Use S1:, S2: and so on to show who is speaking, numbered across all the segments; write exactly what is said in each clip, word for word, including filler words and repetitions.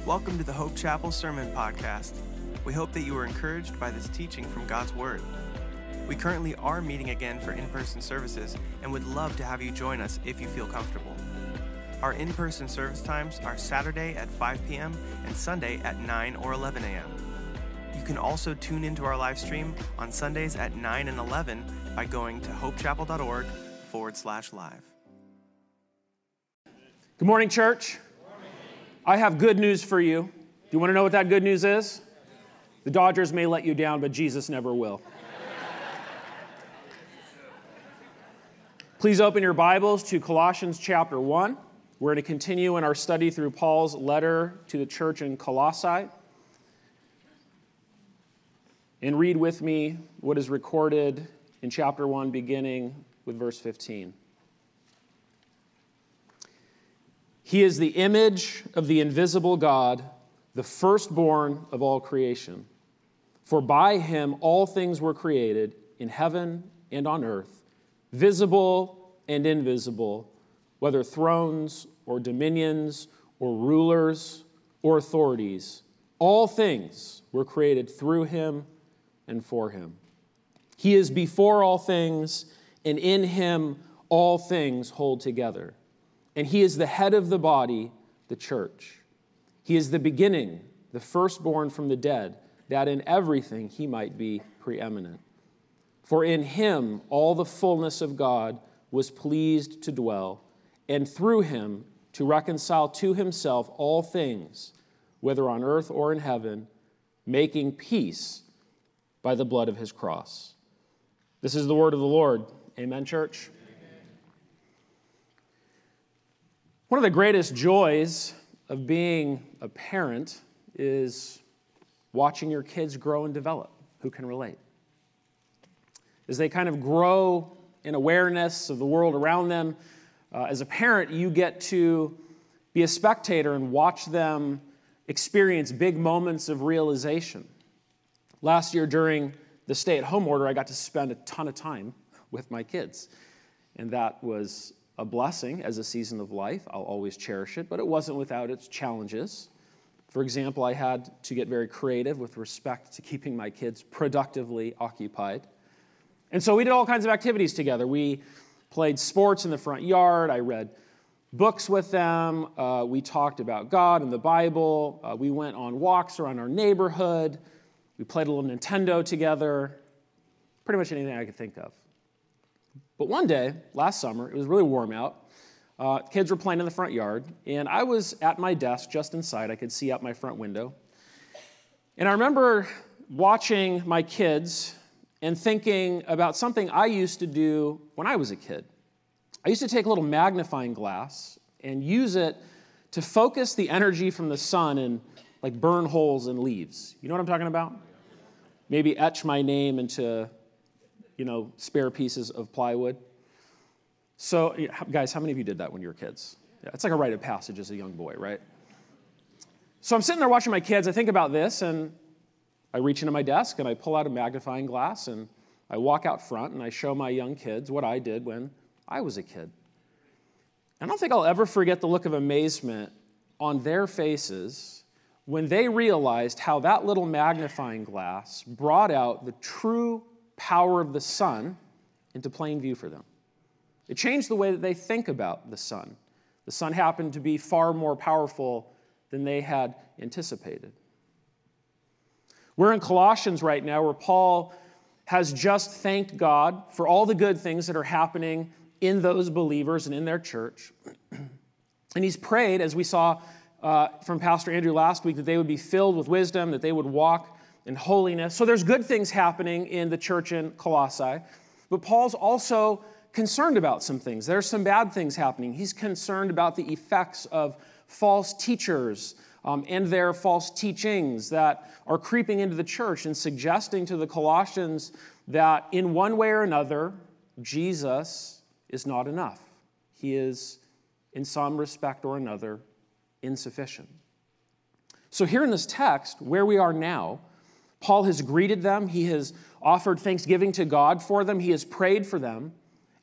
S1: Welcome to the Hope Chapel Sermon Podcast. We hope that you were encouraged by this teaching from God's Word. We currently are meeting again for in-person services and would love to have you join us if you feel comfortable. Our in-person service times are Saturday at five p.m. and Sunday at nine or eleven a.m. You can also tune into our live stream on Sundays at nine and eleven by going to hopechapel.org forward slash live.
S2: Good morning, church. Good morning. I have good news for you. Do you want to know what that good news is? The Dodgers may let you down, but Jesus never will. Please open your Bibles to Colossians chapter one. We're going to continue in our study through Paul's letter to the church in Colossae. And read with me what is recorded in chapter one, beginning with verse fifteen. He is the image of the invisible God, the firstborn of all creation. For by him all things were created, in heaven and on earth, visible and invisible, whether thrones or dominions or rulers or authorities. All things were created through him and for him. He is before all things, and in him all things hold together. And he is the head of the body, the church. He is the beginning, the firstborn from the dead, that in everything he might be preeminent. For in him all the fullness of God was pleased to dwell, and through him to reconcile to himself all things, whether on earth or in heaven, making peace by the blood of his cross. This is the word of the Lord. Amen, church? One of the greatest joys of being a parent is watching your kids grow and develop. Who can relate? As they kind of grow in awareness of the world around them, uh, as a parent, you get to be a spectator and watch them experience big moments of realization. Last year during the stay-at-home order, I got to spend a ton of time with my kids, and that was a blessing as a season of life. I'll always cherish it, but it wasn't without its challenges. For example, I had to get very creative with respect to keeping my kids productively occupied. And so we did all kinds of activities together. We played sports in the front yard. I read books with them. Uh, we talked about God and the Bible. Uh, we went on walks around our neighborhood. We played a little Nintendo together. Pretty much anything I could think of. But one day, last summer, it was really warm out. Uh, kids were playing in the front yard, and I was at my desk just inside. I could see out my front window. And I remember watching my kids and thinking about something I used to do when I was a kid. I used to take a little magnifying glass and use it to focus the energy from the sun and like burn holes in leaves. You know what I'm talking about? Maybe etch my name into, you know, spare pieces of plywood. So, guys, how many of you did that when you were kids? Yeah, it's like a rite of passage as a young boy, right? So I'm sitting there watching my kids. I think about this, and I reach into my desk, and I pull out a magnifying glass, and I walk out front, and I show my young kids what I did when I was a kid. I don't think I'll ever forget the look of amazement on their faces when they realized how that little magnifying glass brought out the true power of the sun into plain view for them. It changed the way that they think about the sun. The sun happened to be far more powerful than they had anticipated. We're in Colossians right now where Paul has just thanked God for all the good things that are happening in those believers and in their church. And he's prayed, as we saw uh, from Pastor Andrew last week, that they would be filled with wisdom, that they would walk in holiness. So there's good things happening in the church in Colossae. But Paul's also concerned about some things. There's some bad things happening. He's concerned about the effects of false teachers um, and their false teachings that are creeping into the church and suggesting to the Colossians that in one way or another, Jesus is not enough. He is, in some respect or another, insufficient. So here in this text, where we are now, Paul has greeted them. He has offered thanksgiving to God for them. He has prayed for them.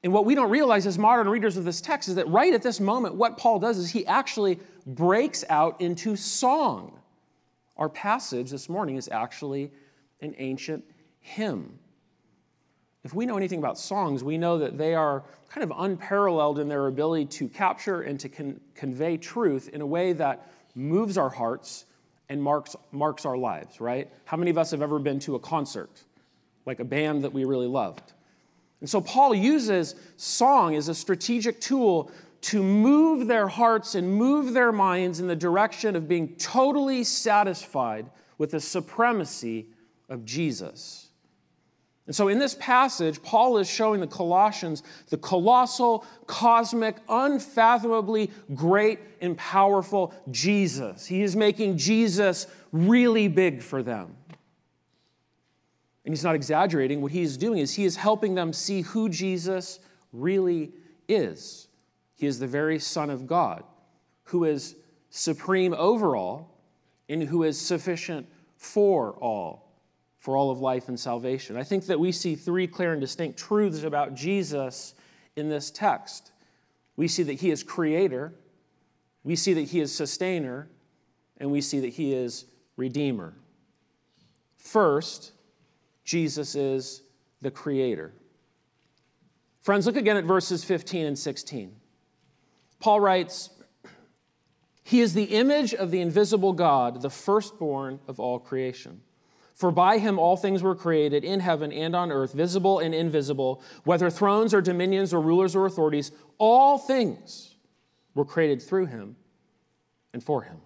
S2: And what we don't realize as modern readers of this text is that right at this moment, what Paul does is he actually breaks out into song. Our passage this morning is actually an ancient hymn. If we know anything about songs, we know that they are kind of unparalleled in their ability to capture and to con- convey truth in a way that moves our hearts and marks, marks our lives, right? How many of us have ever been to a concert, like a band that we really loved? And so Paul uses song as a strategic tool to move their hearts and move their minds in the direction of being totally satisfied with the supremacy of Jesus. And so in this passage, Paul is showing the Colossians the colossal, cosmic, unfathomably great and powerful Jesus. He is making Jesus really big for them. And he's not exaggerating. What he is doing is he is helping them see who Jesus really is. He is the very Son of God, who is supreme over all and who is sufficient for all, for all of life and salvation. I think that we see three clear and distinct truths about Jesus in this text. We see that he is creator, we see that he is sustainer, and we see that he is redeemer. First, Jesus is the creator. Friends, look again at verses fifteen and sixteen. Paul writes, "He is the image of the invisible God, the firstborn of all creation. For by him all things were created in heaven and on earth, visible and invisible, whether thrones or dominions or rulers or authorities, all things were created through him and for him."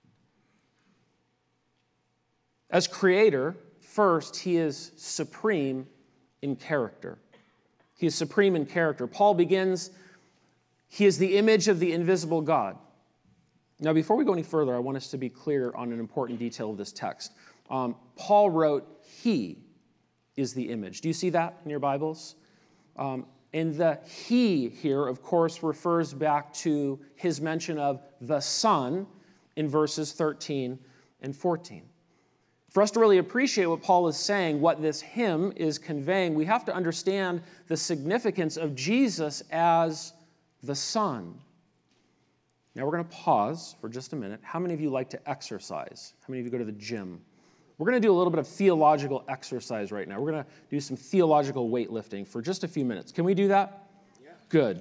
S2: As creator, first, he is supreme in character. He is supreme in character. Paul begins, he is the image of the invisible God. Now, before we go any further, I want us to be clear on an important detail of this text. Um, Paul wrote, he is the image. Do you see that in your Bibles? Um, and the he here, of course, refers back to his mention of the Son in verses thirteen and fourteen. For us to really appreciate what Paul is saying, what this hymn is conveying, we have to understand the significance of Jesus as the Son. Now we're going to pause for just a minute. How many of you like to exercise? How many of you go to the gym? We're going to do a little bit of theological exercise right now. We're going to do some theological weightlifting for just a few minutes. Can we do that? Yeah. Good.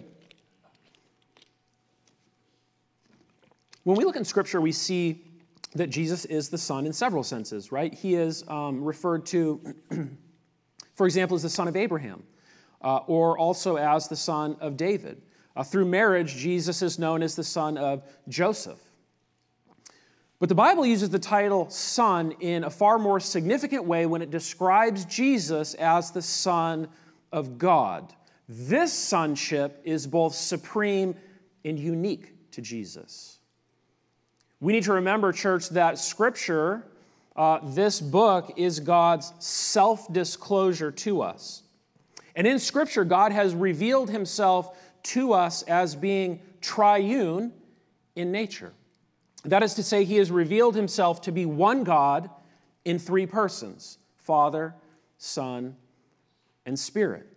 S2: When we look in Scripture, we see that Jesus is the Son in several senses, right? He is um, referred to, for example, as the son of Abraham, uh, or also as the son of David. Uh, through marriage, Jesus is known as the son of Joseph. But the Bible uses the title Son in a far more significant way when it describes Jesus as the Son of God. This sonship is both supreme and unique to Jesus. We need to remember, church, that Scripture, uh, this book, is God's self-disclosure to us. And in Scripture, God has revealed himself to us as being triune in nature. That is to say, he has revealed himself to be one God in three persons: Father, Son, and Spirit.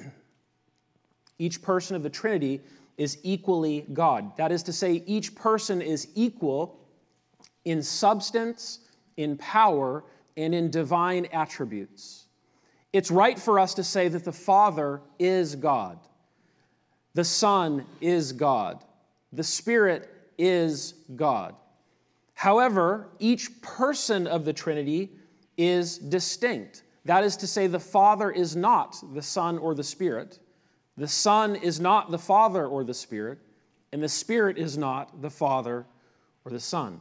S2: Each person of the Trinity is equally God. That is to say, each person is equal in substance, in power, and in divine attributes. It's right for us to say that the Father is God, the Son is God, the Spirit is God. However, each person of the Trinity is distinct. That is to say, the Father is not the Son or the Spirit, the Son is not the Father or the Spirit, and the Spirit is not the Father or the Son.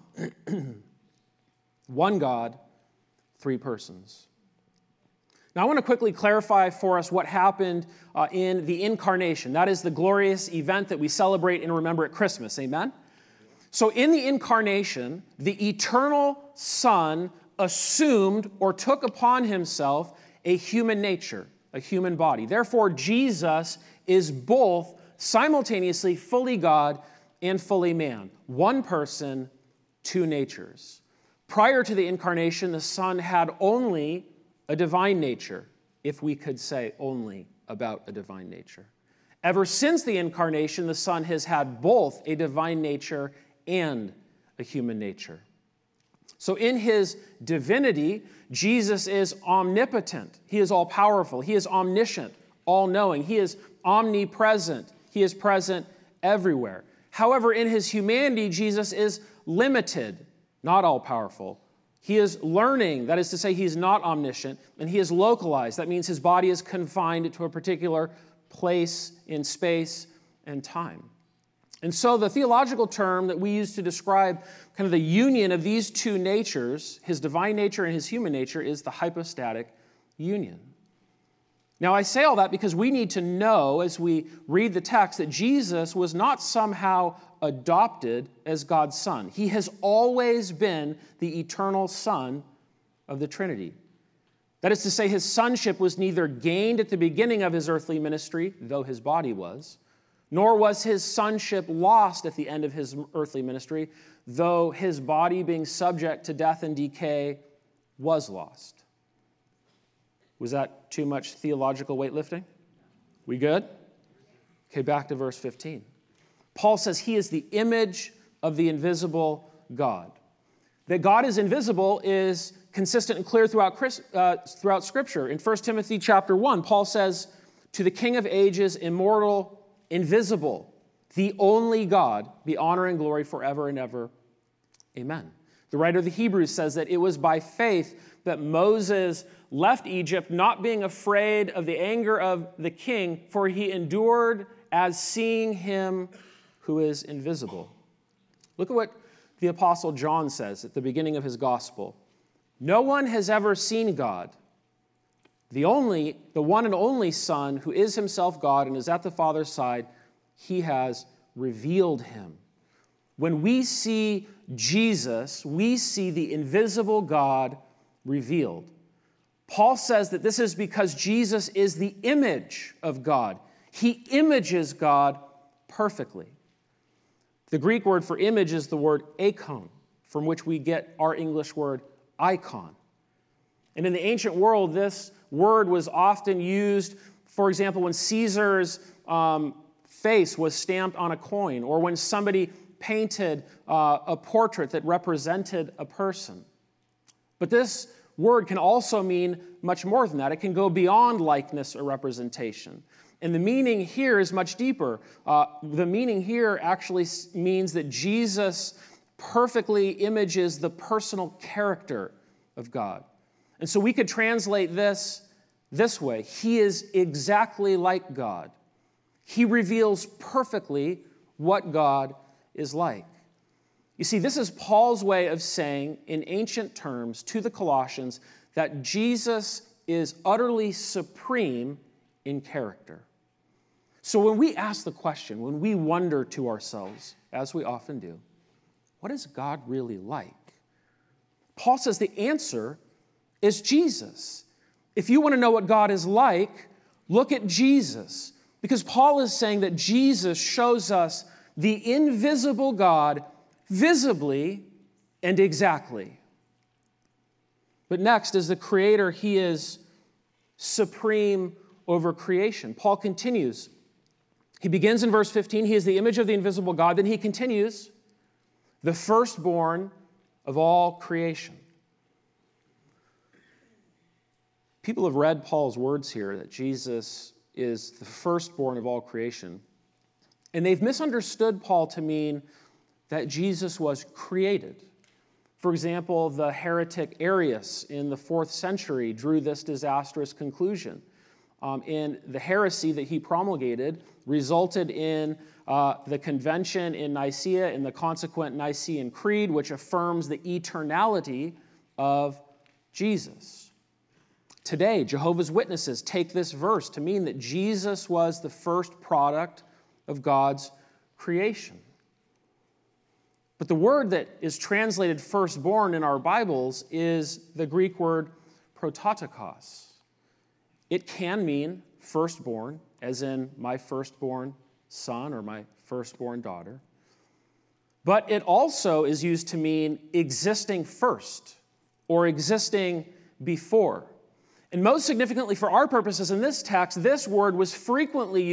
S2: One God, three persons. Now, I want to quickly clarify for us what happened uh, in the Incarnation. That is the glorious event that we celebrate and remember at Christmas. Amen? So in the Incarnation, the eternal Son assumed or took upon himself a human nature, a human body. Therefore, Jesus is both simultaneously fully God and fully man. One person, two natures. Prior to the Incarnation, the Son had only a divine nature, if we could say only about a divine nature. Ever since the incarnation, the Son has had both a divine nature and a human nature. So in his divinity, Jesus is omnipotent. He is all-powerful. He is omniscient, all-knowing. He is omnipresent. He is present everywhere. However, in his humanity, Jesus is limited, not all-powerful. He is learning, that is to say, he's not omniscient, and he is localized. That means his body is confined to a particular place in space and time. And so the theological term that we use to describe kind of the union of these two natures, his divine nature and his human nature, is the hypostatic union. Now, I say all that because we need to know, as we read the text, that Jesus was not somehow adopted as God's Son. He has always been the eternal Son of the Trinity. That is to say, his sonship was neither gained at the beginning of his earthly ministry, though his body was, nor was his sonship lost at the end of his earthly ministry, though his body, being subject to death and decay, was lost. Was that too much theological weightlifting? We good? Okay, back to verse fifteen. Paul says he is the image of the invisible God. That God is invisible is consistent and clear throughout, uh, throughout Scripture. In First Timothy chapter one, Paul says, "To the King of ages, immortal, invisible, the only God, be honor and glory forever and ever. Amen." The writer of the Hebrews says that it was by faith that Moses left Egypt, not being afraid of the anger of the king, for he endured as seeing him who is invisible. Look at what the Apostle John says at the beginning of his gospel. "No one has ever seen God. The only, the one and only Son, who is himself God and is at the Father's side, he has revealed him." When we see Jesus, we see the invisible God revealed. Paul says that this is because Jesus is the image of God. He images God perfectly. The Greek word for image is the word eikon, from which we get our English word icon. And in the ancient world, this word was often used, for example, when Caesar's um, face was stamped on a coin, or when somebody painted uh, a portrait that represented a person. But this word can also mean much more than that. It can go beyond likeness or representation. And the meaning here is much deeper. Uh, the meaning here actually means that Jesus perfectly images the personal character of God. And so we could translate this this way. He is exactly like God. He reveals perfectly what God is like. You see, this is Paul's way of saying, in ancient terms, to the Colossians, that Jesus is utterly supreme in character. So when we ask the question, when we wonder to ourselves, as we often do, what is God really like? Paul says the answer is Jesus. If you want to know what God is like, look at Jesus. Because Paul is saying that Jesus shows us the invisible God visibly and exactly. But next, as the Creator, he is supreme over creation. Paul continues. He begins in verse fifteen, he is the image of the invisible God. Then he continues, the firstborn of all creation. People have read Paul's words here that Jesus is the firstborn of all creation. And they've misunderstood Paul to mean that Jesus was created. For example, the heretic Arius in the fourth century drew this disastrous conclusion. Um, and the heresy that he promulgated resulted in uh, the convention in Nicaea and the consequent Nicene Creed, which affirms the eternality of Jesus. Today, Jehovah's Witnesses take this verse to mean that Jesus was the first product of God's creation. But the word that is translated firstborn in our Bibles is the Greek word prototokos. It can mean firstborn, as in my firstborn son or my firstborn daughter. But it also is used to mean existing first or existing before. And most significantly for our purposes in this text, this word was frequently used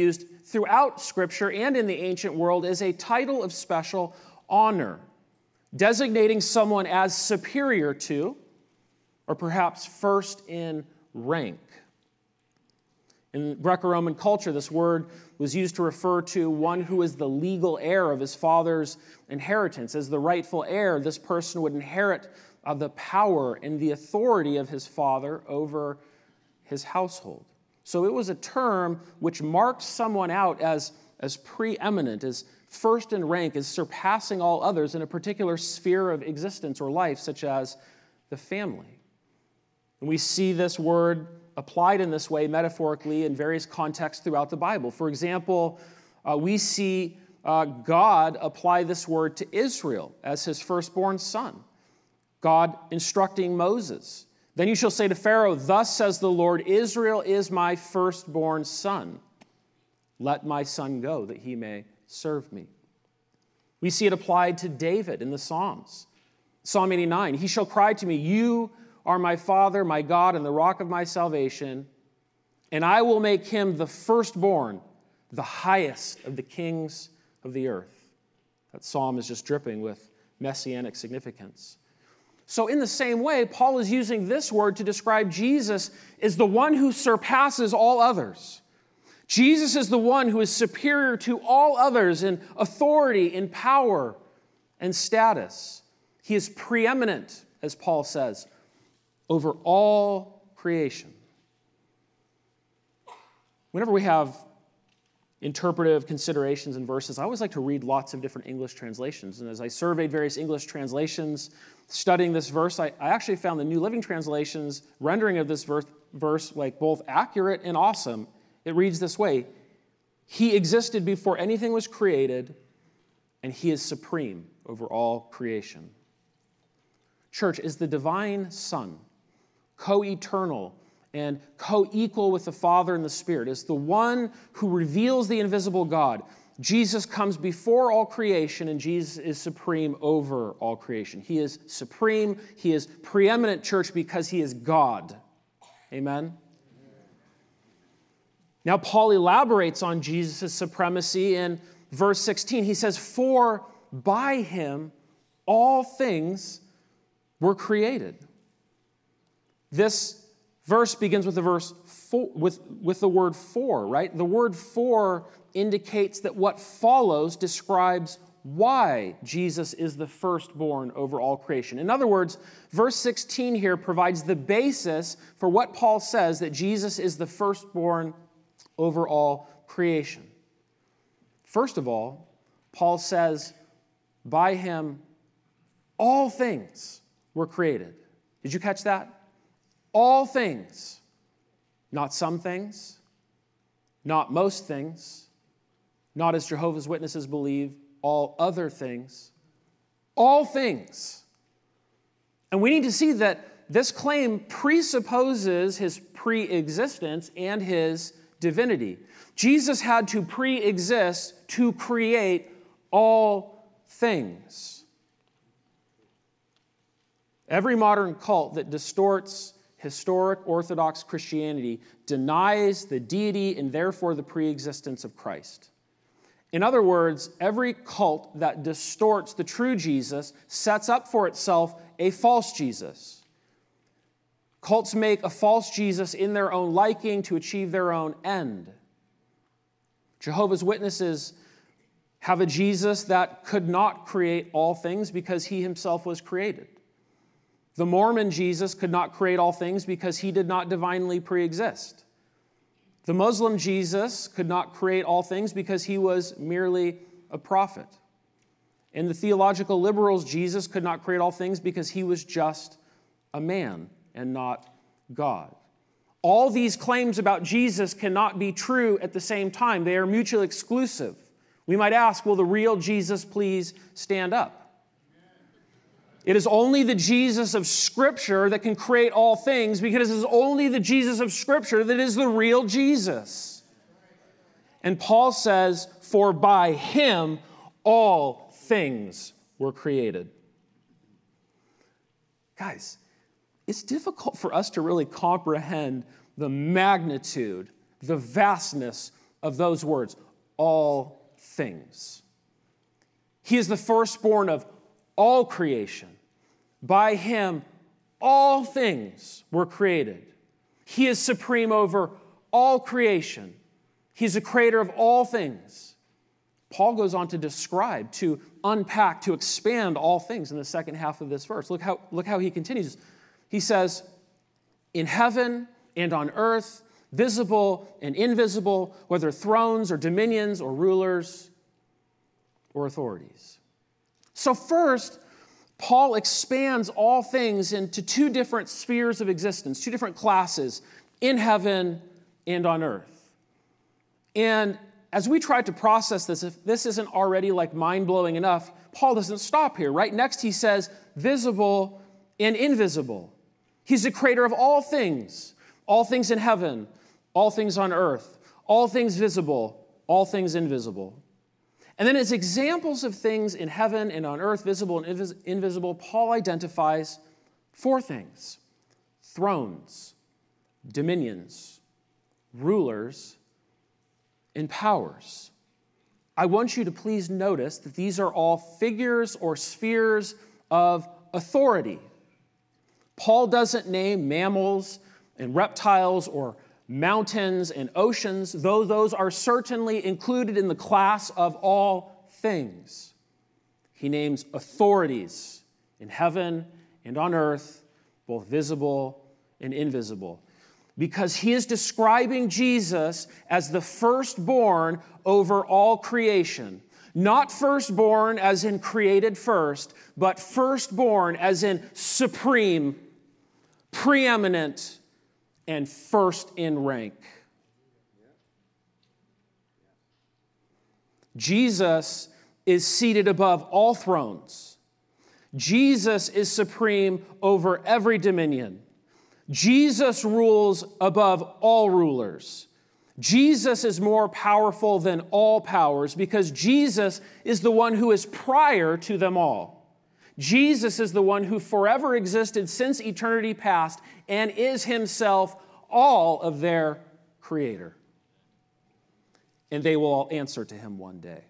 S2: throughout Scripture and in the ancient world is a title of special honor, designating someone as superior to, or perhaps first in rank. In Greco-Roman culture, this word was used to refer to one who is the legal heir of his father's inheritance. As the rightful heir, this person would inherit uh, the power and the authority of his father over his household. So it was a term which marked someone out as, as preeminent, as first in rank, as surpassing all others in a particular sphere of existence or life, such as the family. And we see this word applied in this way metaphorically in various contexts throughout the Bible. For example, uh, we see uh, God apply this word to Israel as his firstborn son. God instructing Moses, "Then you shall say to Pharaoh, thus says the Lord, Israel is my firstborn son. Let my son go, that he may serve me." We see it applied to David in the Psalms. Psalm eighty-nine, "He shall cry to me, you are my Father, my God, and the rock of my salvation, and I will make him the firstborn, the highest of the kings of the earth." That psalm is just dripping with messianic significance. So in the same way, Paul is using this word to describe Jesus as the one who surpasses all others. Jesus is the one who is superior to all others in authority, in power, and status. He is preeminent, as Paul says, over all creation. Whenever we have interpretive considerations in verses, I always like to read lots of different English translations. And as I surveyed various English translations, studying this verse, I, I actually found the New Living Translation's rendering of this verse, verse like both accurate and awesome. It reads this way: "He existed before anything was created, and he is supreme over all creation." Church, is the divine Son co-eternal and co-equal with the Father and the Spirit, is the one who reveals the invisible God. Jesus comes before all creation, and Jesus is supreme over all creation. He is supreme, he is preeminent, church, because he is God. Amen? Now, Paul elaborates on Jesus' supremacy in verse sixteen. He says, "For by him all things were created." This verse begins with the verse for, with, with the word "for," right? The word "for" indicates that what follows describes why Jesus is the firstborn over all creation. In other words, verse sixteen here provides the basis for what Paul says, that Jesus is the firstborn over all creation. First of all, Paul says, by him all things were created. Did you catch that? All things. Not some things, not most things, not, as Jehovah's Witnesses believe, all other things. All things. And we need to see that this claim presupposes his pre-existence and his divinity. Jesus had to pre-exist to create all things. Every modern cult that distorts historic Orthodox Christianity denies the deity and therefore the pre-existence of Christ. In other words, every cult that distorts the true Jesus sets up for itself a false Jesus. Cults make a false Jesus in their own liking to achieve their own end. Jehovah's Witnesses have a Jesus that could not create all things because he himself was created. The Mormon Jesus could not create all things because he did not divinely pre-exist. The Muslim Jesus could not create all things because he was merely a prophet. And the theological liberals' Jesus could not create all things because he was just a man and not God. All these claims about Jesus cannot be true at the same time. They are mutually exclusive. We might ask, will the real Jesus please stand up? It is only the Jesus of Scripture that can create all things, because it is only the Jesus of Scripture that is the real Jesus. And Paul says, for by him all things were created. Guys, it's difficult for us to really comprehend the magnitude, the vastness of those words. all things. He is the firstborn of all creation. By him, all things were created. He is supreme over all creation. He's the creator of all things. Paul goes on to describe, to unpack, to expand all things in the second half of this verse. Look how, look how he continues. He says, in heaven and on earth, visible and invisible, whether thrones or dominions or rulers or authorities. So first, Paul expands all things into two different spheres of existence, two different classes, in heaven and on earth. And as we try to process this, if this isn't already like mind-blowing enough, Paul doesn't stop here. Right next he says, visible and invisible. He's the creator of all things, all things in heaven, all things on earth, all things visible, all things invisible. And then as examples of things in heaven and on earth, visible and invis- invisible, Paul identifies four things: thrones, dominions, rulers, and powers. I want you to please notice that these are all figures or spheres of authority. Paul doesn't name mammals and reptiles or mountains and oceans, though those are certainly included in the class of all things. He names authorities in heaven and on earth, both visible and invisible, because he is describing Jesus as the firstborn over all creation. Not firstborn as in created first, but firstborn as in supreme, preeminent, and first in rank. Jesus is seated above all thrones. Jesus is supreme over every dominion. Jesus rules above all rulers. Jesus is more powerful than all powers because Jesus is the one who is prior to them all. Jesus is the one who forever existed since eternity past and is himself all of their creator. And they will all answer to him one day.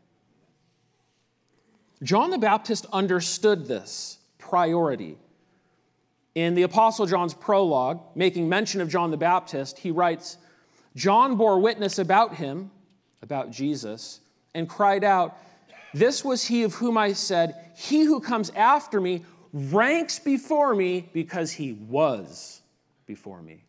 S2: John the Baptist understood this priority. In the Apostle John's prologue, making mention of John the Baptist, he writes, John bore witness about him, about Jesus, and cried out, this was he of whom I said, he who comes after me ranks before me because he was before me.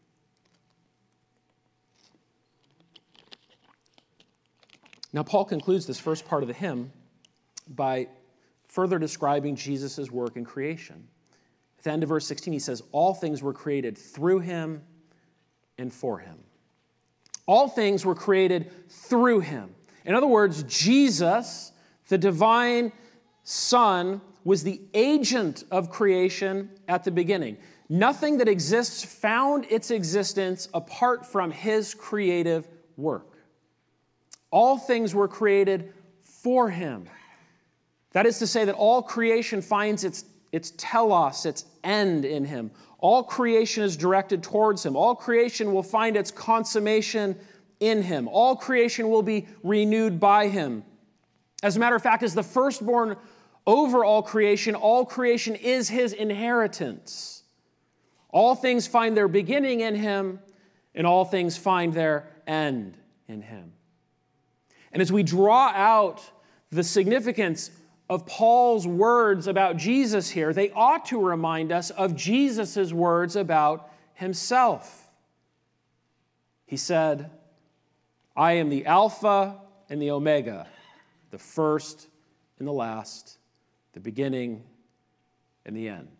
S2: Now, Paul concludes this first part of the hymn by further describing Jesus' work in creation. At the end of verse sixteen, he says, all things were created through him and for him. All things were created through him. In other words, Jesus, the divine Son, was the agent of creation at the beginning. Nothing that exists found its existence apart from his creative work. All things were created for him. That is to say that all creation finds its, its telos, its end in him. All creation is directed towards him. All creation will find its consummation in him. All creation will be renewed by him. As a matter of fact, as the firstborn over all creation, all creation is his inheritance. All things find their beginning in him, and all things find their end in him. And as we draw out the significance of Paul's words about Jesus here, they ought to remind us of Jesus' words about himself. He said, I am the Alpha and the Omega, the first and the last, the beginning and the end.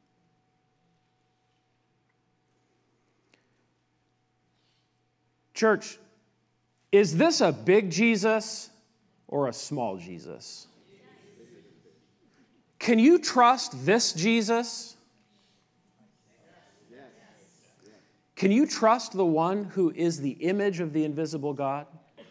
S2: Church, is this a big Jesus or a small Jesus? Can you trust this Jesus? Can you trust the one who is the image of the invisible God?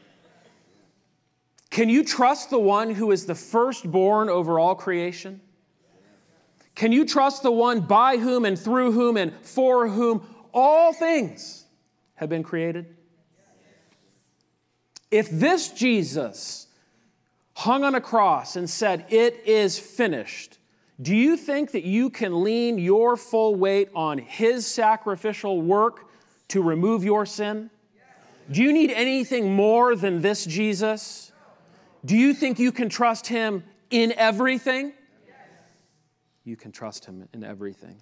S2: Can you trust the one who is the firstborn over all creation? Can you trust the one by whom and through whom and for whom all things have been created? If this Jesus hung on a cross and said, "It is finished," do you think that you can lean your full weight on his sacrificial work to remove your sin? Do you need anything more than this Jesus? Do you think you can trust him in everything? You can trust him in everything.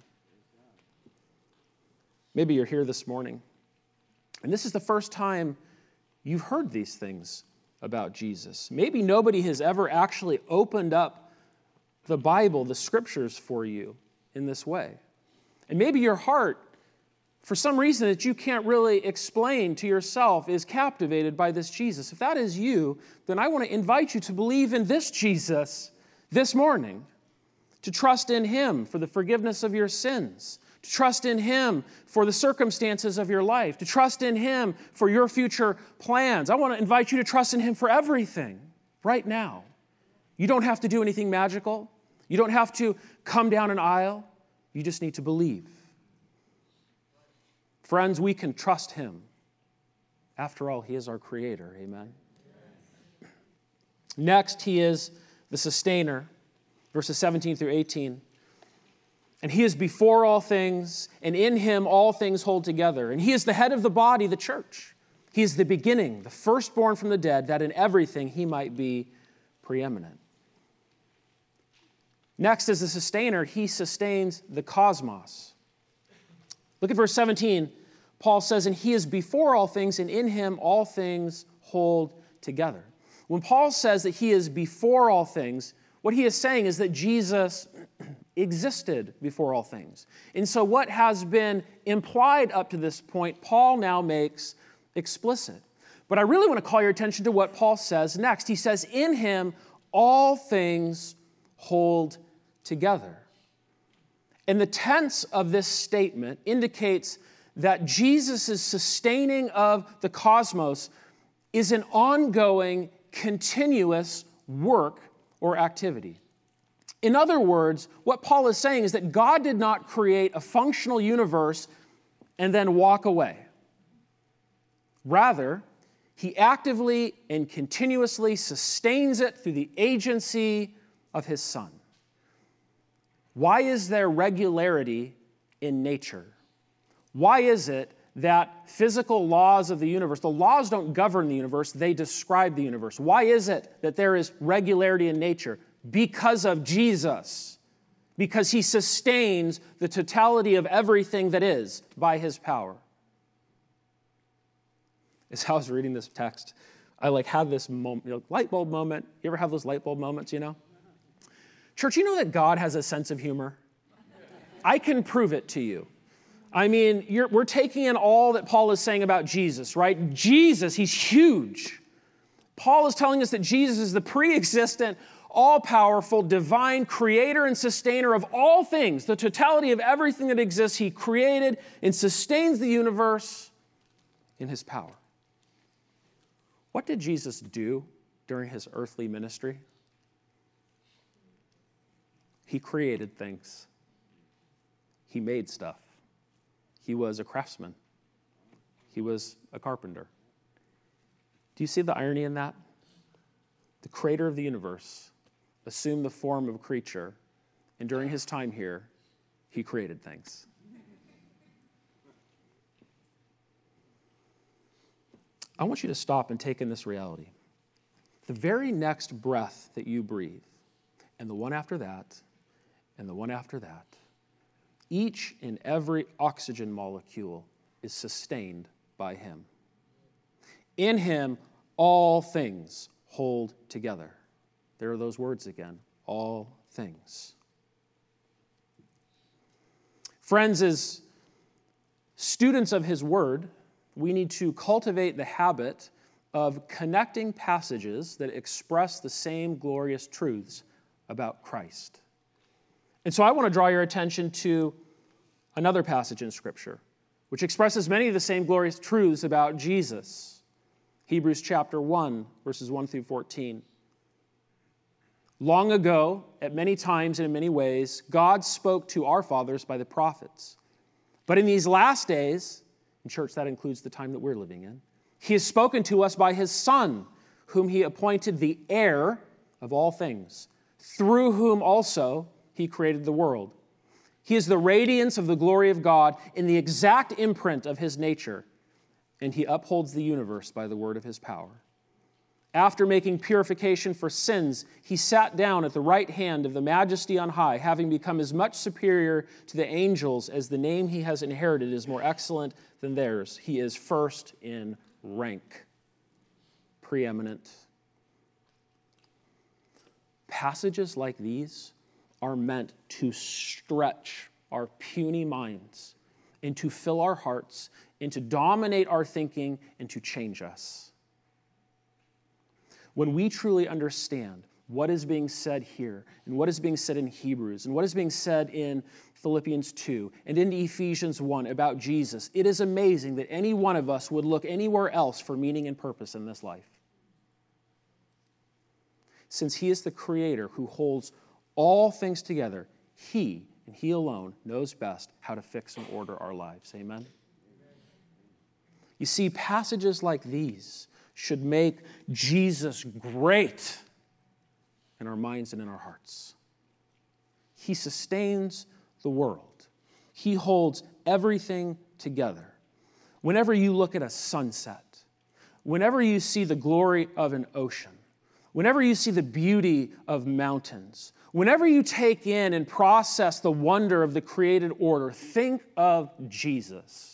S2: Maybe you're here this morning, and this is the first time you've heard these things about Jesus. Maybe nobody has ever actually opened up the Bible, the scriptures for you in this way. And maybe your heart, for some reason that you can't really explain to yourself, is captivated by this Jesus. If that is you, then I want to invite you to believe in this Jesus this morning, to trust in him for the forgiveness of your sins, to trust in him for the circumstances of your life, to trust in him for your future plans. I want to invite you to trust in him for everything right now. You don't have to do anything magical. You don't have to come down an aisle. You just need to believe. Friends, we can trust him. After all, he is our creator. Amen. Next, he is the sustainer. Verses seventeen through eighteen. And he is before all things, and in him all things hold together. And he is the head of the body, the church. He is the beginning, the firstborn from the dead, that in everything he might be preeminent. Next, as the sustainer, he sustains the cosmos. Look at verse seventeen. Paul says, and he is before all things, and in him all things hold together. When Paul says that he is before all things, what he is saying is that Jesus existed before all things. And so what has been implied up to this point, Paul now makes explicit. But I really want to call your attention to what Paul says next. He says, in him all things hold together. And the tense of this statement indicates that Jesus' sustaining of the cosmos is an ongoing, continuous work or activity. In other words, what Paul is saying is that God did not create a functional universe and then walk away. Rather, he actively and continuously sustains it through the agency of his Son. Why is there regularity in nature? Why is it that physical laws of the universe, the laws don't govern the universe, they describe the universe? Why is it that there is regularity in nature? Because of Jesus. Because he sustains the totality of everything that is by his power. As I was reading this text, I like had this moment, you know, light bulb moment. You ever have those light bulb moments, you know? Church, you know that God has a sense of humor? I can prove it to you. I mean, you're, we're taking in all that Paul is saying about Jesus, right? Jesus, he's huge. Paul is telling us that Jesus is the pre-existent, all-powerful, divine creator and sustainer of all things. The totality of everything that exists, he created and sustains the universe in his power. What did Jesus do during his earthly ministry? He created things. He made stuff. He was a craftsman. He was a carpenter. Do you see the irony in that? The creator of the universe assumed the form of a creature, and during his time here, he created things. I want you to stop and take in this reality. The very next breath that you breathe, and the one after that, and the one after that, each and every oxygen molecule is sustained by him. In him, all things hold together. There are those words again, all things. Friends, as students of his word, we need to cultivate the habit of connecting passages that express the same glorious truths about Christ. And so I want to draw your attention to another passage in Scripture, which expresses many of the same glorious truths about Jesus. Hebrews chapter one, verses one through fourteen. Long ago, at many times and in many ways, God spoke to our fathers by the prophets. But in these last days, in church that includes the time that we're living in, He has spoken to us by his Son, whom he appointed the heir of all things, through whom also he created the world. He is the radiance of the glory of God in the exact imprint of his nature, and he upholds the universe by the word of his power. After making purification for sins, he sat down at the right hand of the Majesty on high, having become as much superior to the angels as the name he has inherited is more excellent than theirs. He is first in rank, preeminent. Passages like these are meant to stretch our puny minds and to fill our hearts and to dominate our thinking and to change us. When we truly understand what is being said here and what is being said in Hebrews and what is being said in Philippians two and in Ephesians one about Jesus, it is amazing that any one of us would look anywhere else for meaning and purpose in this life. Since he is the creator who holds all things together, he and he alone knows best how to fix and order our lives. Amen? Amen. You see, passages like these should make Jesus great in our minds and in our hearts. He sustains the world. He holds everything together. Whenever you look at a sunset, whenever you see the glory of an ocean, whenever you see the beauty of mountains, whenever you take in and process the wonder of the created order, think of Jesus.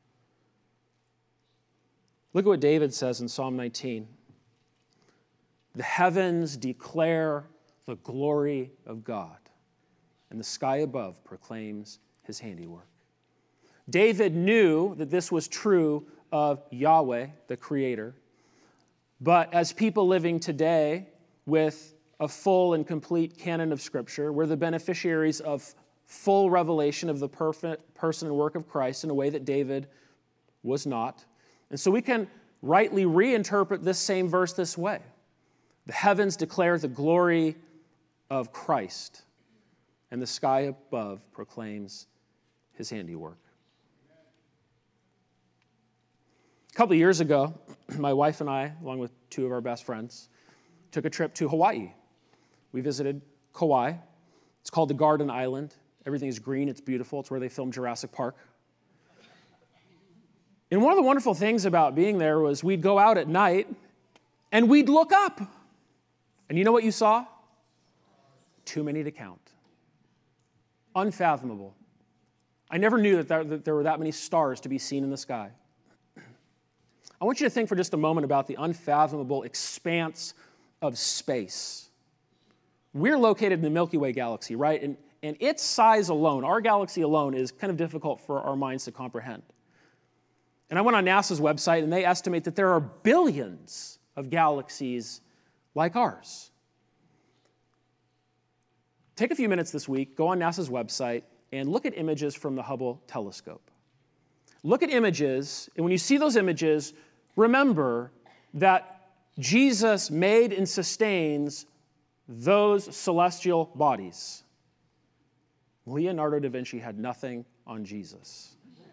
S2: Look at what David says in Psalm nineteen. The heavens declare the glory of God, and the sky above proclaims his handiwork. David knew that this was true of Yahweh, the Creator, but as people living today with a full and complete canon of Scripture, we're the beneficiaries of full revelation of the perfect person and work of Christ in a way that David was not. And so we can rightly reinterpret this same verse this way. The heavens declare the glory of Christ, and the sky above proclaims his handiwork. A couple of years ago, my wife and I, along with two of our best friends, took a trip to Hawaii. We visited Kauai. It's called the Garden Island. Everything is green. It's beautiful. It's where they filmed Jurassic Park. And one of the wonderful things about being there was we'd go out at night and we'd look up. And you know what you saw? Too many to count. Unfathomable. I never knew that there, that there were that many stars to be seen in the sky. I want you to think for just a moment about the unfathomable expanse of space. We're located in the Milky Way galaxy, right? And, and its size alone, our galaxy alone, is kind of difficult for our minds to comprehend. And I went on NASA's website, and they estimate that there are billions of galaxies like ours. Take a few minutes this week, go on NASA's website, and look at images from the Hubble telescope. Look at images, and when you see those images, remember that Jesus made and sustains those celestial bodies. Leonardo da Vinci had nothing on Jesus.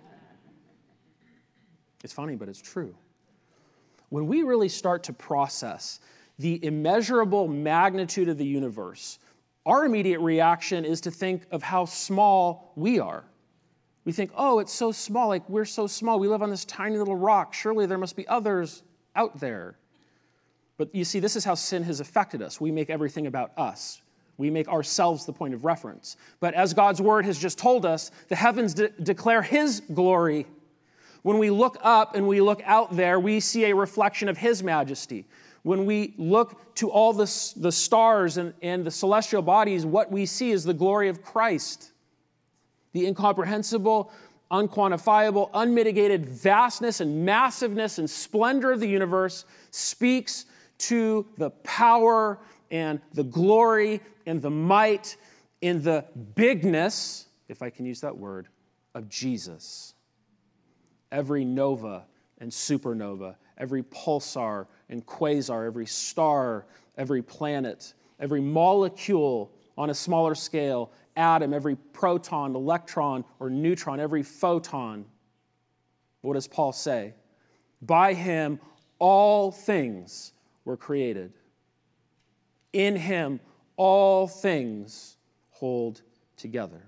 S2: It's funny, but it's true. When we really start to process the immeasurable magnitude of the universe, our immediate reaction is to think of how small we are. We think, oh, it's so small, like we're so small. We live on this tiny little rock. Surely there must be others out there. But you see, this is how sin has affected us. We make everything about us. We make ourselves the point of reference. But as God's word has just told us, the heavens de- declare his glory. When we look up and we look out there, we see a reflection of his majesty. When we look to all the, the stars and, and the celestial bodies, what we see is the glory of Christ. The incomprehensible, unquantifiable, unmitigated vastness and massiveness and splendor of the universe speaks to the power and the glory and the might and the bigness, if I can use that word, of Jesus. Every nova and supernova, every pulsar and quasar, every star, every planet, every molecule on a smaller scale, atom, every proton, electron, or neutron, every photon. What does Paul say? By him, all things were created. In him, all things hold together.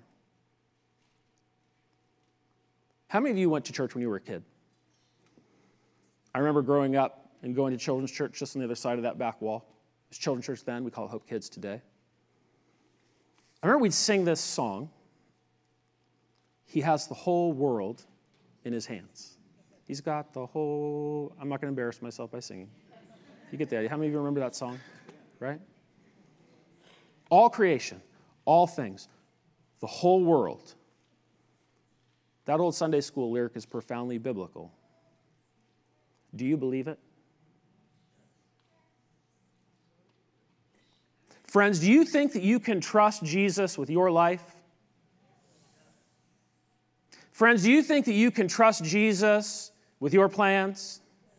S2: How many of you went to church when you were a kid? I remember growing up and going to children's church just on the other side of that back wall. It was children's church then. We call it Hope Kids today. I remember we'd sing this song, He has the whole world in his hands. He's got the whole, I'm not going to embarrass myself by singing. You get the idea. How many of you remember that song? Right? All creation, all things, the whole world. That old Sunday school lyric is profoundly biblical. Do you believe it? Friends, do you think that you can trust Jesus with your life? Friends, do you think that you can trust Jesus with your plans?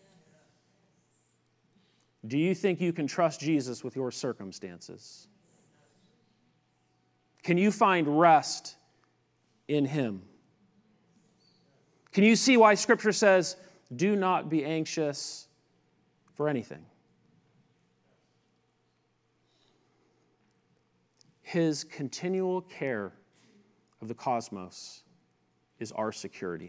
S2: Do you think you can trust Jesus with your circumstances? Can you find rest in him? Can you see why Scripture says, do not be anxious for anything? His continual care of the cosmos is our security.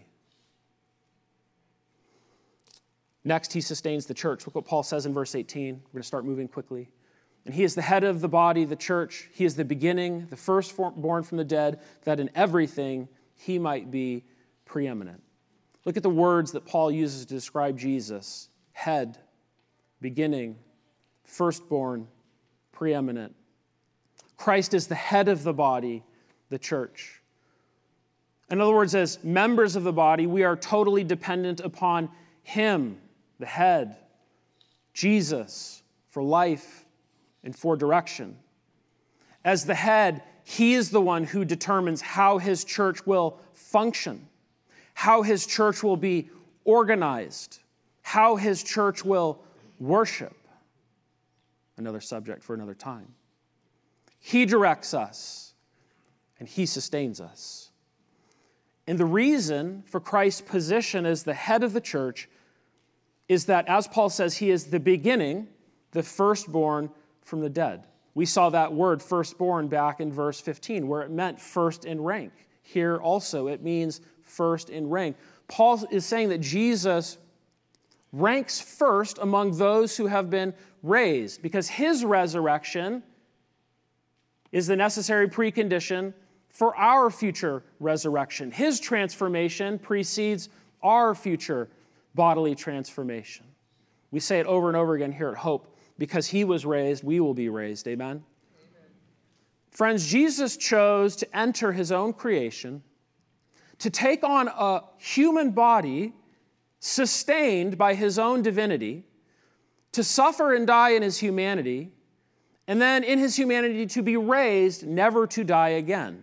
S2: Next, he sustains the church. Look what Paul says in verse eighteen. We're going to start moving quickly. And he is the head of the body, the church. He is the beginning, the firstborn from the dead, that in everything he might be preeminent. Look at the words that Paul uses to describe Jesus. Head, beginning, firstborn, preeminent. Christ is the head of the body, the church. In other words, as members of the body, we are totally dependent upon him, the head, Jesus, for life and for direction. As the head, he is the one who determines how his church will function, how his church will be organized, how his church will worship. Another subject for another time. He directs us, and he sustains us. And the reason for Christ's position as the head of the church is that, as Paul says, he is the beginning, the firstborn from the dead. We saw that word firstborn back in verse fifteen, where it meant first in rank. Here also it means first in rank. Paul is saying that Jesus ranks first among those who have been raised, because his resurrection is the necessary precondition for our future resurrection. His transformation precedes our future bodily transformation. We say it over and over again here at Hope. Because he was raised, we will be raised. Amen? Amen? Friends, Jesus chose to enter his own creation, to take on a human body sustained by his own divinity, to suffer and die in his humanity, and then in his humanity to be raised, never to die again.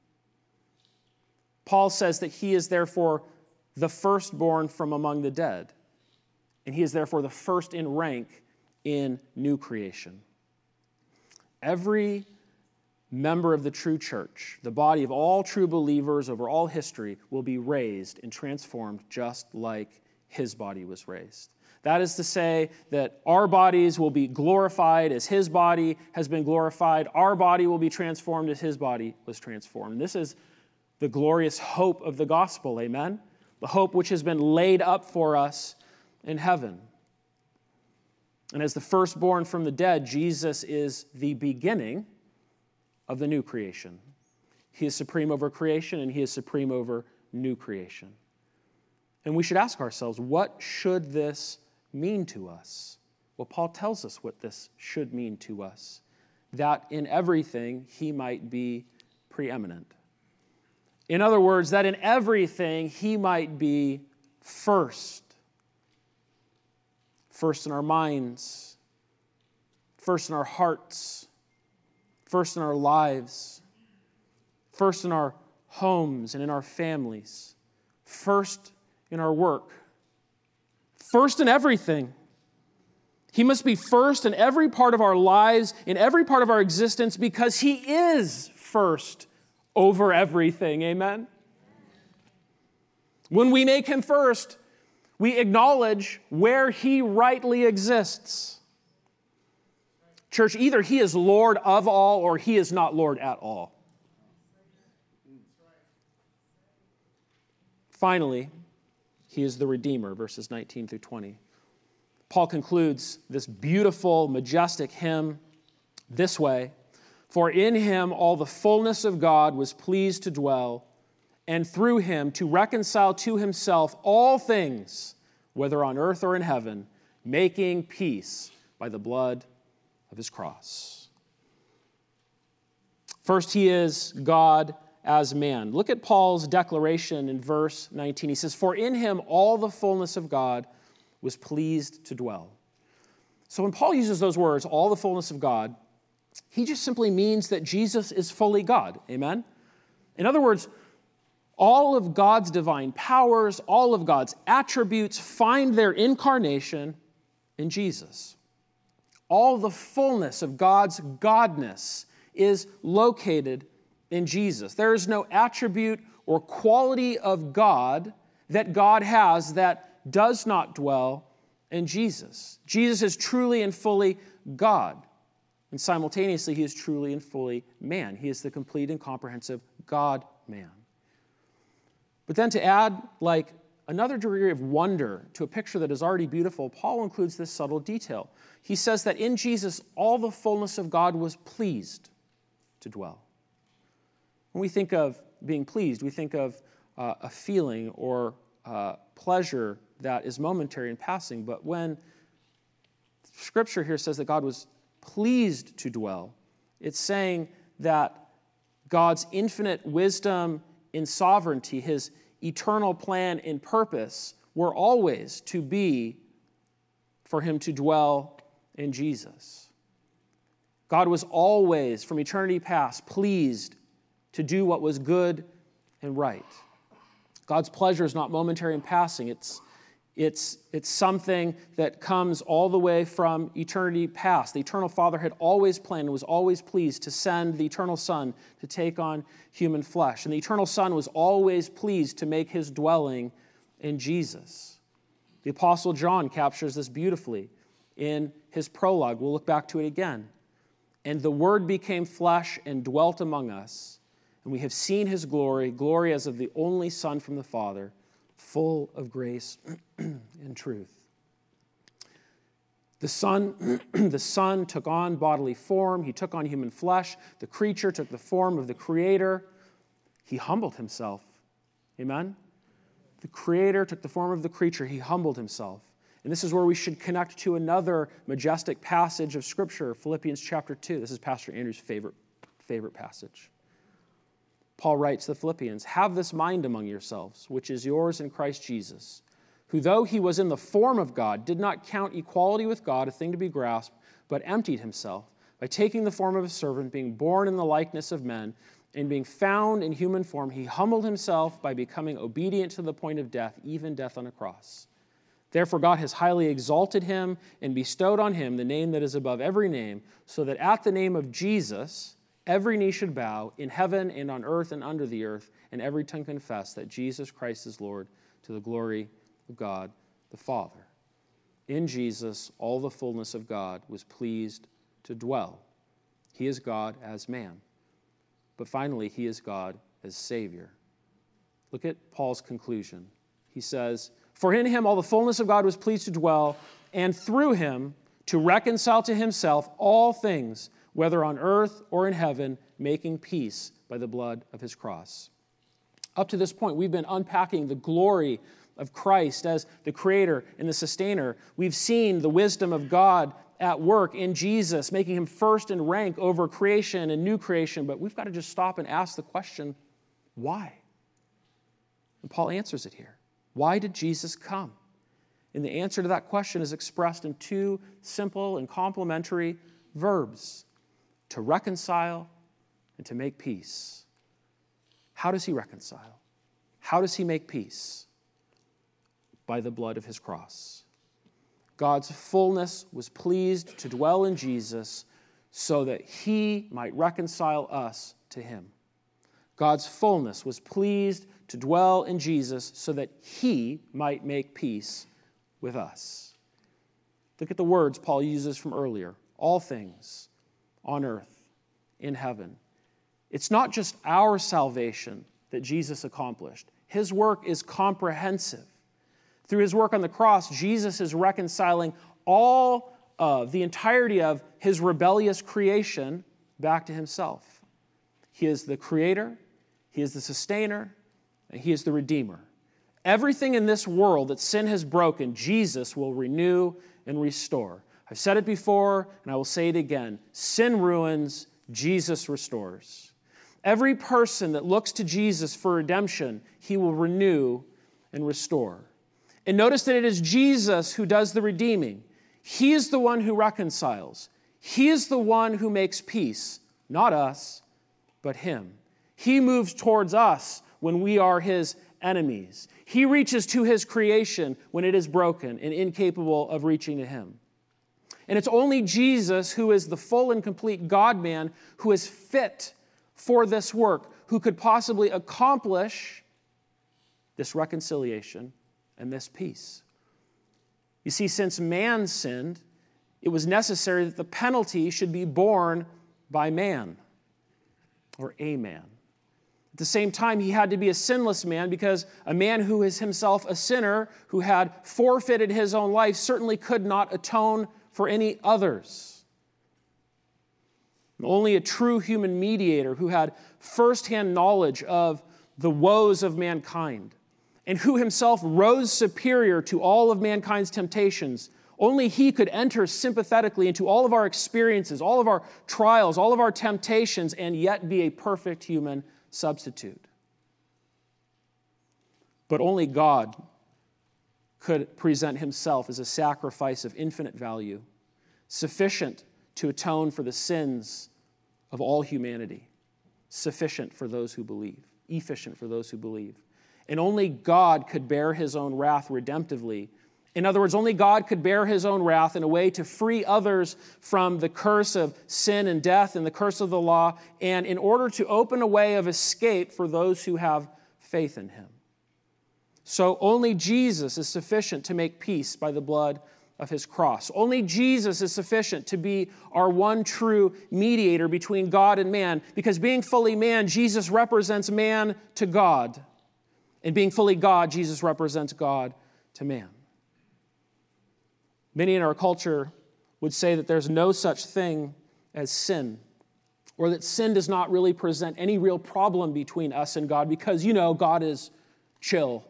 S2: Paul says that he is therefore the firstborn from among the dead, and he is therefore the first in rank in new creation. Every member of the true church, the body of all true believers over all history, will be raised and transformed just like his body was raised. That is to say that our bodies will be glorified as his body has been glorified. Our body will be transformed as his body was transformed. This is the glorious hope of the gospel, amen? The hope which has been laid up for us in heaven. And as the firstborn from the dead, Jesus is the beginning of the new creation. He is supreme over creation, and he is supreme over new creation. And we should ask ourselves, what should this mean to us? Well, Paul tells us what this should mean to us, that in everything he might be preeminent. In other words, that in everything he might be first. First in our minds, first in our hearts, first in our lives, first in our homes and in our families, first in our work, first in everything. He must be first in every part of our lives, in every part of our existence, because he is first over everything. Amen? When we make him first, We acknowledge where he rightly exists. Church, either he is Lord of all or he is not Lord at all. Finally, he is the Redeemer, verses nineteen through twenty. Paul concludes this beautiful, majestic hymn this way: "For in him all the fullness of God was pleased to dwell, and through him to reconcile to himself all things, whether on earth or in heaven, making peace by the blood of his cross." First, he is God as man. Look at Paul's declaration in verse nineteen. He says, "For in him all the fullness of God was pleased to dwell." So when Paul uses those words, all the fullness of God, he just simply means that Jesus is fully God. Amen? In other words, all of God's divine powers, all of God's attributes find their incarnation in Jesus. All the fullness of God's godness is located in Jesus. There is no attribute or quality of God that God has that does not dwell in Jesus. Jesus is truly and fully God, and simultaneously he is truly and fully man. He is the complete and comprehensive God-man. But then to add like another degree of wonder to a picture that is already beautiful, Paul includes this subtle detail. He says that in Jesus all the fullness of God was pleased to dwell. When we think of being pleased, we think of uh, a feeling or uh, pleasure that is momentary and passing. But when Scripture here says that God was pleased to dwell, it's saying that God's infinite wisdom in sovereignty, his eternal plan and purpose were always to be for him to dwell in Jesus. God was always, from eternity past, pleased to do what was good and right. God's pleasure is not momentary and passing. It's, it's, it's something that comes all the way from eternity past. The eternal Father had always planned and was always pleased to send the eternal Son to take on human flesh. And the eternal Son was always pleased to make his dwelling in Jesus. The Apostle John captures this beautifully in his prologue. We'll look back to it again. "And the Word became flesh and dwelt among us, and we have seen his glory, glory as of the only Son from the Father, full of grace and truth." The Son, the Son took on bodily form. He took on human flesh. The creature took the form of the Creator. He humbled himself. Amen? The Creator took the form of the creature. He humbled himself. And this is where we should connect to another majestic passage of Scripture, Philippians chapter two. This is Pastor Andrew's favorite, favorite passage. Paul writes to the Philippians, "Have this mind among yourselves, which is yours in Christ Jesus, who though he was in the form of God, did not count equality with God a thing to be grasped, but emptied himself by taking the form of a servant, being born in the likeness of men, and being found in human form, he humbled himself by becoming obedient to the point of death, even death on a cross. Therefore God has highly exalted him and bestowed on him the name that is above every name, so that at the name of Jesus every knee should bow in heaven and on earth and under the earth, and every tongue confess that Jesus Christ is Lord, to the glory of God the Father." In Jesus, all the fullness of God was pleased to dwell. He is God as man. But finally, he is God as Savior. Look at Paul's conclusion. He says, "For in him all the fullness of God was pleased to dwell, and through him to reconcile to himself all things, whether on earth or in heaven, making peace by the blood of his cross." Up to this point, we've been unpacking the glory of Christ as the Creator and the Sustainer. We've seen the wisdom of God at work in Jesus, making him first in rank over creation and new creation. But we've got to just stop and ask the question, why? And Paul answers it here. Why did Jesus come? And the answer to that question is expressed in two simple and complementary verbs: to reconcile and to make peace. How does he reconcile? How does he make peace? By the blood of his cross. God's fullness was pleased to dwell in Jesus so that he might reconcile us to him. God's fullness was pleased to dwell in Jesus so that he might make peace with us. Look at the words Paul uses from earlier. All things on earth, in heaven. It's not just our salvation that Jesus accomplished. His work is comprehensive. Through his work on the cross, Jesus is reconciling all of the entirety of his rebellious creation back to himself. He is the creator, he is the sustainer, and he is the redeemer. Everything in this world that sin has broken, Jesus will renew and restore. I've said it before, and I will say it again. Sin ruins, Jesus restores. Every person that looks to Jesus for redemption, he will renew and restore. And notice that it is Jesus who does the redeeming. He is the one who reconciles. He is the one who makes peace, not us, but him. He moves towards us when we are his enemies. He reaches to his creation when it is broken and incapable of reaching to him. And it's only Jesus who is the full and complete God-man who is fit for this work, who could possibly accomplish this reconciliation and this peace. You see, since man sinned, it was necessary that the penalty should be borne by man, or a man. At the same time, he had to be a sinless man because a man who is himself a sinner, who had forfeited his own life, certainly could not atone for any others. Only a true human mediator who had firsthand knowledge of the woes of mankind and who himself rose superior to all of mankind's temptations, only he could enter sympathetically into all of our experiences, all of our trials, all of our temptations, and yet be a perfect human substitute. But only God could present himself as a sacrifice of infinite value, sufficient to atone for the sins of all humanity, sufficient for those who believe, efficient for those who believe. And only God could bear his own wrath redemptively. In other words, only God could bear his own wrath in a way to free others from the curse of sin and death and the curse of the law, and in order to open a way of escape for those who have faith in him. So only Jesus is sufficient to make peace by the blood of his cross. Only Jesus is sufficient to be our one true mediator between God and man, because being fully man, Jesus represents man to God. And being fully God, Jesus represents God to man. Many in our culture would say that there's no such thing as sin, or that sin does not really present any real problem between us and God because, you know, God is chill.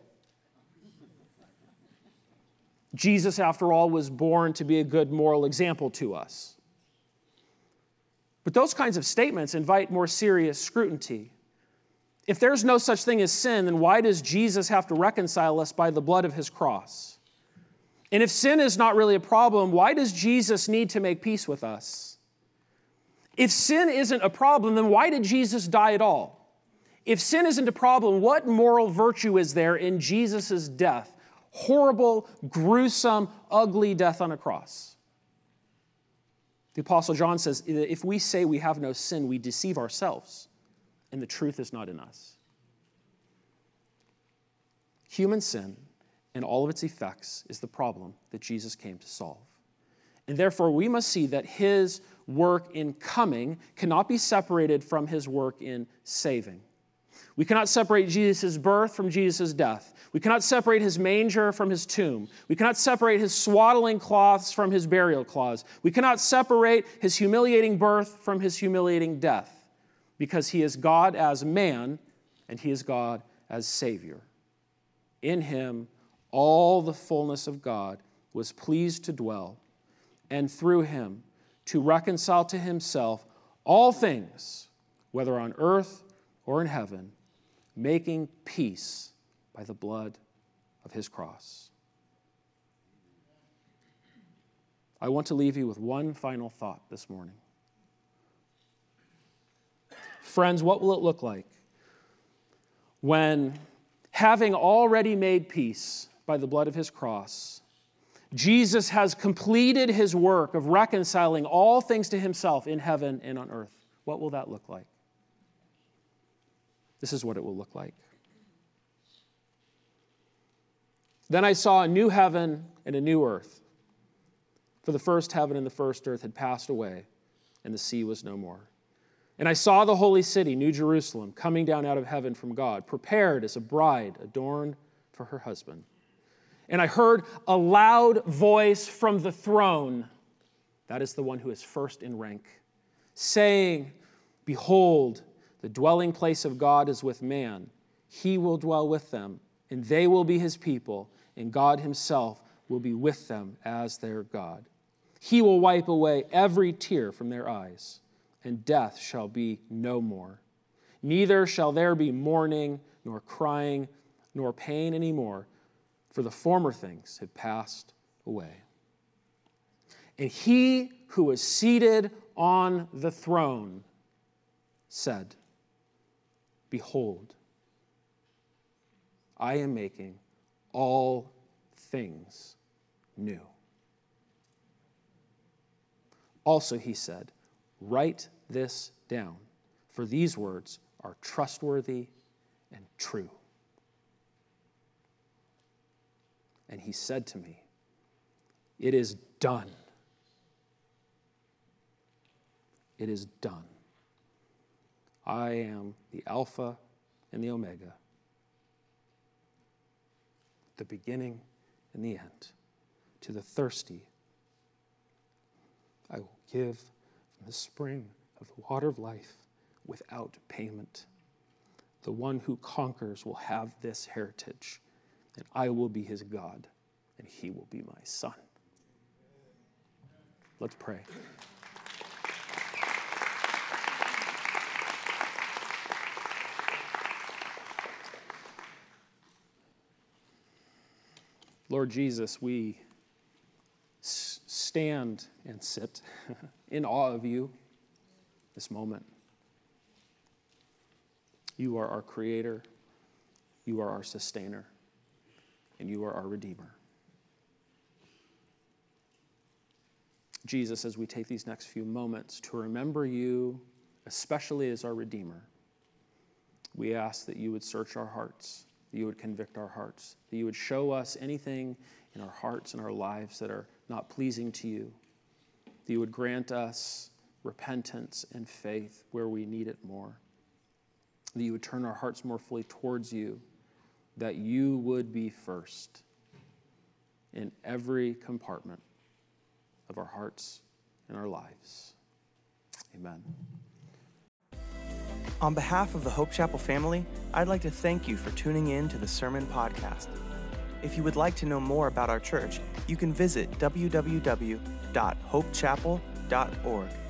S2: Jesus, after all, was born to be a good moral example to us. But those kinds of statements invite more serious scrutiny. If there's no such thing as sin, then why does Jesus have to reconcile us by the blood of his cross? And if sin is not really a problem, why does Jesus need to make peace with us? If sin isn't a problem, then why did Jesus die at all? If sin isn't a problem, what moral virtue is there in Jesus' death? Horrible, gruesome, ugly death on a cross. The Apostle John says, if we say we have no sin, we deceive ourselves, and the truth is not in us. Human sin and all of its effects is the problem that Jesus came to solve. And therefore, we must see that his work in coming cannot be separated from his work in saving. We cannot separate Jesus' birth from Jesus' death. We cannot separate his manger from his tomb. We cannot separate his swaddling cloths from his burial cloths. We cannot separate his humiliating birth from his humiliating death, because he is God as man and he is God as Savior. In him, all the fullness of God was pleased to dwell, and through him to reconcile to himself all things, whether on earth or in heaven, making peace by the blood of his cross. I want to leave you with one final thought this morning. Friends, what will it look like when, having already made peace by the blood of his cross, Jesus has completed his work of reconciling all things to himself in heaven and on earth? What will that look like? This is what it will look like. Then I saw a new heaven and a new earth. For the first heaven and the first earth had passed away, and the sea was no more. And I saw the holy city, New Jerusalem, coming down out of heaven from God, prepared as a bride adorned for her husband. And I heard a loud voice from the throne, that is the one who is first in rank, saying, Behold, the dwelling place of God is with man. He will dwell with them, and they will be his people, and God himself will be with them as their God. He will wipe away every tear from their eyes, and death shall be no more. Neither shall there be mourning, nor crying, nor pain anymore, for the former things have passed away. And he who was seated on the throne said, Behold, I am making all things new. Also, he said, Write this down, for these words are trustworthy and true. And he said to me, It is done. It is done. I am the Alpha and the Omega, the beginning and the end. To the thirsty, I will give from the spring of the water of life without payment. The one who conquers will have this heritage, and I will be his God, and he will be my son. Let's pray. Lord Jesus, we s- stand and sit in awe of you this moment. You are our creator, you are our sustainer, and you are our redeemer. Jesus, as we take these next few moments to remember you, especially as our redeemer, we ask that you would search our hearts, that you would convict our hearts, that you would show us anything in our hearts and our lives that are not pleasing to you, that you would grant us repentance and faith where we need it more, that you would turn our hearts more fully towards you, that you would be first in every compartment of our hearts and our lives. Amen.
S1: On behalf of the Hope Chapel family, I'd like to thank you for tuning in to the Sermon Podcast. If you would like to know more about our church, you can visit w w w dot hope chapel dot org.